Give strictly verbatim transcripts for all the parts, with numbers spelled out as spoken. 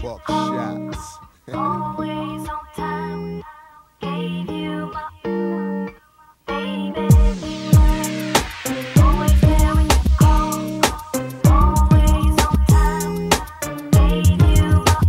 Buckshots. Always on time, gave you my baby. Always there when you call. Always on time, gave you my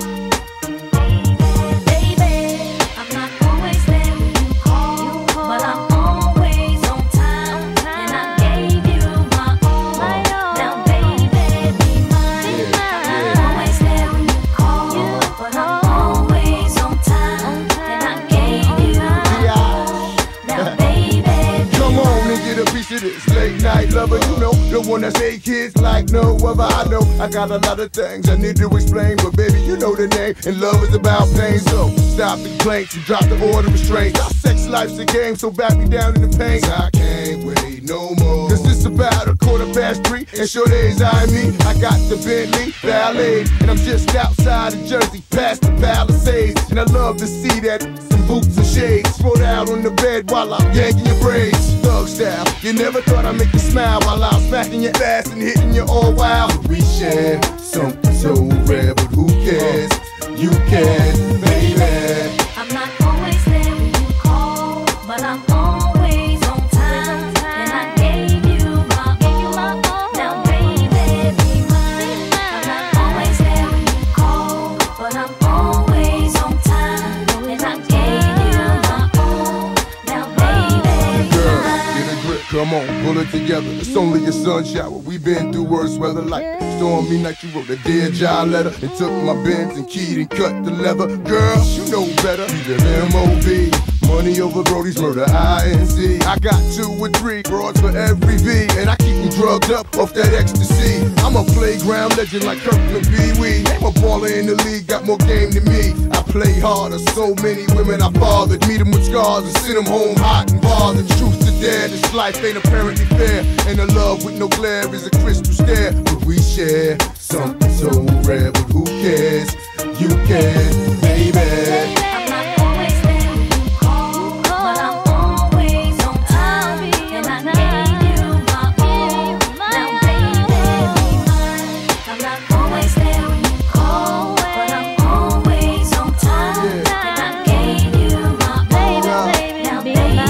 baby. Baby, I'm not always there when you call, but I'm always on time, and I gave you my all. Now, baby, be mine. I'm not always there when you call, but I'm always on time, and I gave you my all. Now, baby, Come on and get a piece of this late night lover. You know, the one that say kids like no other. I know I got a lot of things I need to explain, but baby, you know the name, and love is about pain. So stop the complaints and drop the order of restraints. Our sex life's a game, so back me down in the pain. I can't wait no more, cause it's about a quarter past three, and sure days I me. I got the Bentley Ballet, and I'm just outside of Jersey, past the Palisades. And I love to see that, some boots and shades, spread out on the bed while I'm yanking your braids. Thug style, you never thought I'd make you smile while I'm smacking your ass and hitting you all wild. We share something so rare, but who cares? You can, baby. I'm not always there when you call, but I'm always on time, and I gave you my all. Now, baby, be mine. I'm not always there when you call, but I'm always on time, and I gave you my all. Now, baby, be Girl, mine. get a grip, come on, pull it together. It's only a sun shower. We been through worse weather like stormy night. You wrote a Dear John letter and took my Benz and keyed and cut the leather. Girl, you know better. We live M O B. Money over Brody's murder, I N C. I got two or three broads for every V, and I keep them drugged up off that ecstasy. I'm a playground legend like Kirkland Pee Wee. I'm a baller in the league, got more game than me. I play harder, so many women I fathered. Meet them with scars and send them home hot and bothered. Truth to dare, this life ain't apparently fair, and a love with no glare is a crystal stare. But we share something so rare, but who cares? You can, baby. I'm not always there when you call, but I'm always on time, and I gave you my all. Now, baby, be mine. I'm not always there when you call, but I'm always on time, and I gave you my all. Now, baby, be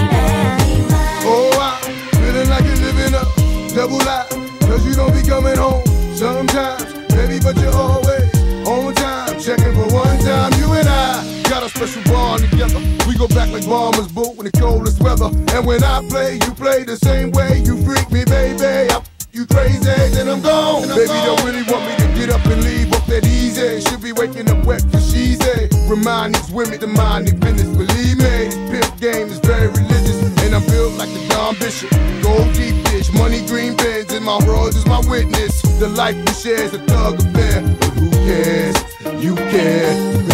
mine. Oh, I'm feeling like you're living a double life, cause you don't be coming home sometimes, baby, but you're always on time. Checking for one time, you and I got a special bond together. We go back like bombers, boot in the coldest weather. And when I play, you play the same way. You freak me, baby, I you crazy, then I'm gone. And I'm baby gone. Don't really want me to get up and leave off that easy. Should be waking up wet cause she's a remind these women to mind their business. Believe me, this pimp game is very religious, and I'm built like the Don Bishop. Gold deep dish, money green bins, and my royals is my witness. The life we share is a thug affair, but who cares? You care.